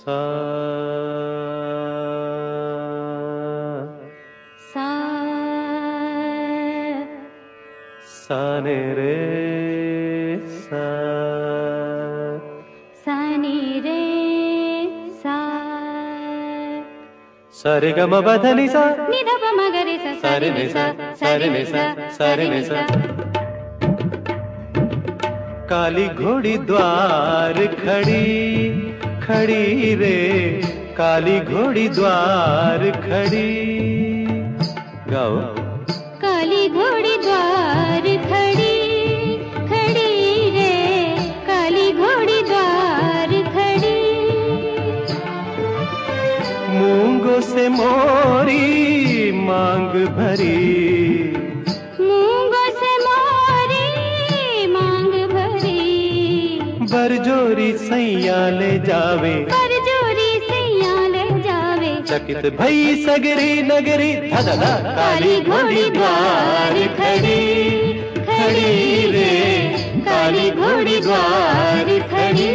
सा सा सा ने रे सा सा नि रे सा सा रे ग म प ध नि सा नि ध प म ग रे सा सा रे नि सा सा रे नि सा सा रे नि सा। काली घोड़ी द्वार खड़ी खड़ी रे, काली घोड़ी द्वार खड़ी। गाओ। काली घोड़ी द्वार खड़ी खड़ी रे, काली घोड़ी द्वार खड़ी। मूंगों से मोरी मांग भरी, मूंगों से मोरी मांग भरी। बरजोरी सैया ले जावे, बरजोरी सैया ले जावे। चकित भई सगरी नगरी धधधा, काली घोड़ी द्वार खड़ी खड़ी रे, काली घोड़ी द्वार खड़ी।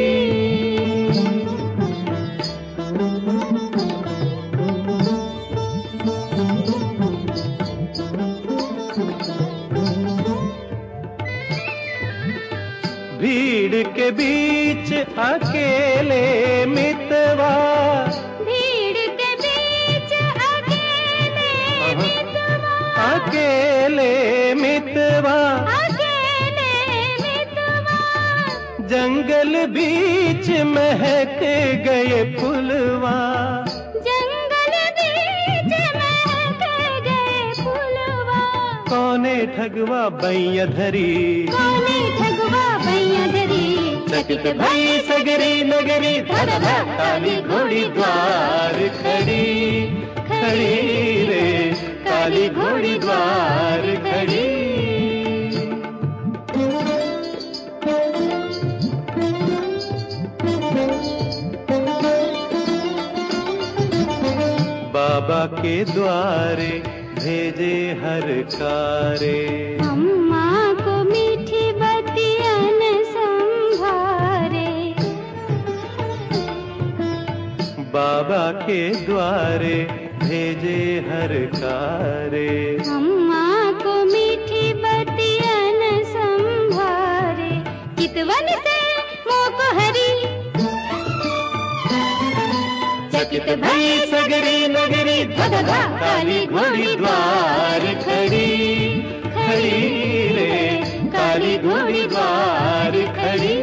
भीड़ के बीच अकेले मितवा, भीड़ के बीच अकेले मितवा, अकेले मितवा। अकेले मितवा। जंगल बीच महक गए फुलवा, जंगल बीच महक गए फुलवा। कौने ठगवा बैया धरी, कौने ठगवा बैया धरी। चकित भई सगरी नगरी धधधा, काली घोड़ी द्वार खड़ी खड़ी रे, काली घोड़ी द्वार खड़ी। बाबा के द्वारे भेजे हर कारे, अम्मा को मीठी बतियन संभारे। बाबा के द्वारे भेजे हर कारे। अम्मा को मीठी बतियन संभारे। चितवन से मोको हरी, चकित भई सगरी नगरी धधधा, काली घोड़ी द्वार खड़ी खड़ी रे, काली घोड़ी द्वार खड़ी।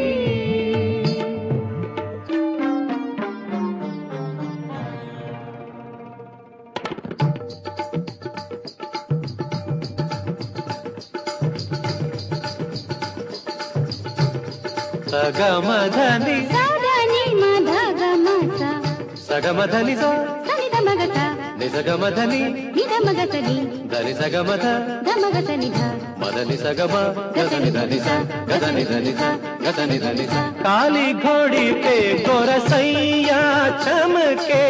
सगमधनि साधनि मधगम सा, सगमधनि सा सनि धमग सा, निसगमधनि नि धमग सनि, धनि सगमध धमग सनि ध, मदनि सगम गसनि धनि सा गसनि धनि सा गसनि धनि सा। काली घोड़ी पे गोरसैया चमके,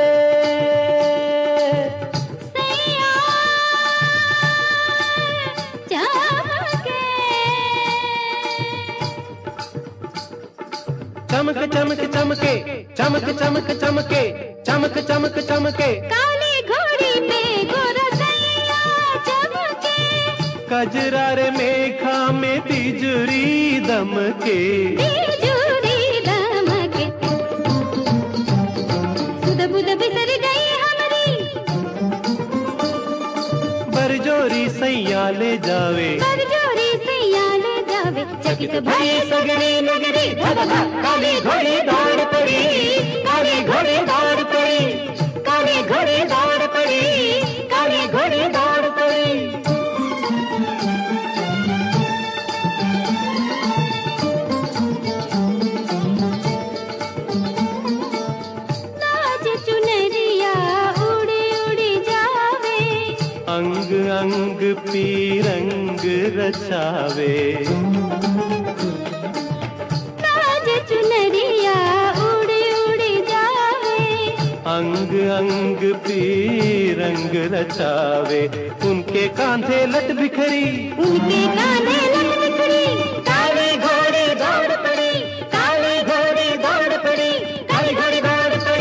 सैया चमके। चमक चमक चमके चमक चमक चमके चमक चमक चमके। काली घोड़ी पे गोरसैया चमके। कजरा रे मेघा में तिजुरी दमके, तिजुरी दमके। सुध बुध बिसर गई हमरी, बरजोरी सैया ले जावे, बरजोरी सैया ले जावे। चकित भई सगरी नगरी धधधा, काली घोड़ी दौड़ पड़ी, काली घोड़ी दौड़ पड़ी, काली घोड़ी दौड़ पड़ी, काली घोड़ी दौड़ पड़ी। नाच चुनरिया उड़ी उड़ी जावे, अंग अंग पी रंग रचावे, नाच चुनरिया उड़ी उड़ी जावे। अंग अंग पी रंग रचावे। उनके कांधे लट बिखरी, उनके काने लट बिखरी। काली घोड़ी दौड़ पड़ी, काली घोड़ी दौड़ पड़ी, काली घोड़ी दौड़ पड़ी।